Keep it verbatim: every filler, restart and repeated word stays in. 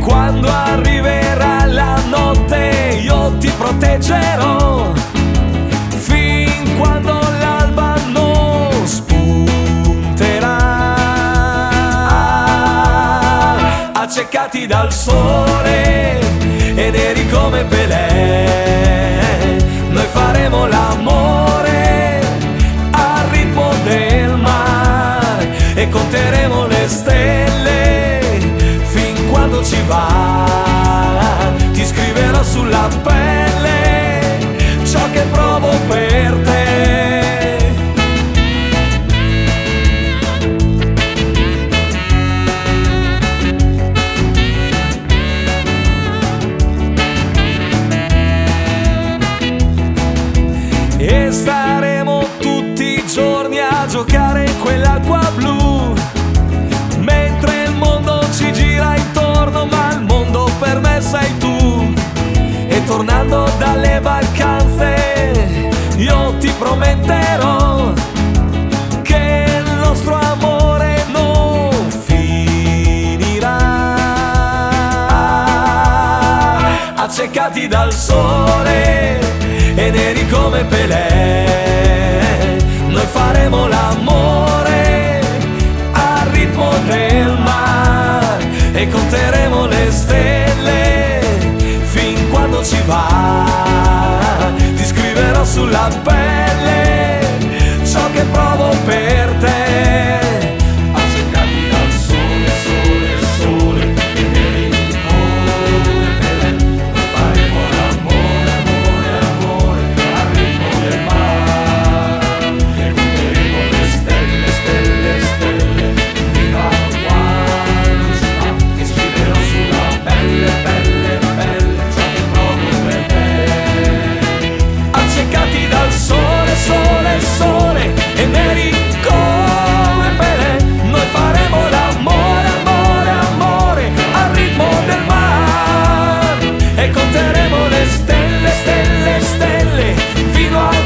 quando arriverà la notte io ti proteggerò, fin quando l'alba non spunterà. Accecati dal sole e neri come Pelé, noi faremo l'amore al ritmo del mare e conteremo le stelle fin quando ci va. Ti scriverò sulla pelle ciò che provo per te. E staremo tutti i giorni a giocare in quell'acqua blu, mentre il mondo ci gira intorno, ma il mondo per me sei tu. E tornando dalle vacanze io ti prometterò che il nostro amore non finirà. Accecati dal sole e neri come Pelé, noi faremo l'amore al ritmo del mare e conteremo le stelle fin quando ci va. Ti scriverò sulla pelle ciò che provo per te. Accecati dal sole, sole, sole e neri come Pelé, noi faremo l'amore, amore, amore al ritmo del mare e conteremo le stelle, stelle, stelle fino a quando ci va. Ti scriverò sulla pelle, pelle, pelle ciò che provo per te. Accecati dal sole, sole, sole e neri come Pelé, noi faremo l'amore, amore, amore al ritmo del mare e conteremo le stelle, stelle, stelle fino a